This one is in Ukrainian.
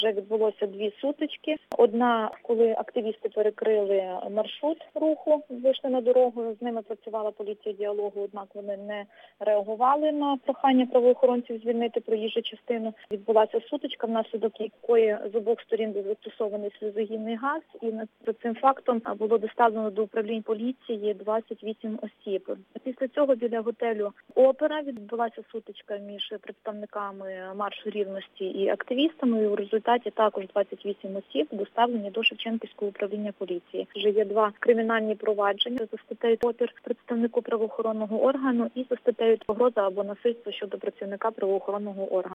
Вже відбулося 2 сутички. Одна, коли активісти перекрили маршрут руху, вийшли на дорогу, з ними працювала поліція діалогу, однак вони не реагували на прохання правоохоронців звільнити проїжджу частину. Відбулася сутичка, внаслідок якої з обох сторін був застосований сльозогінний газ, і за цим фактом було доставлено до управлінь поліції 28 осіб. Після цього біля готелю «Опера» відбулася сутичка між представниками Маршу рівності і активістами. І у результаті також 28 осіб доставлені до Шевченківського управління поліції. Вже є 2 кримінальні провадження за статтею «Опір» представнику правоохоронного органу і за статтею «Погроза або насильство щодо працівника правоохоронного органу».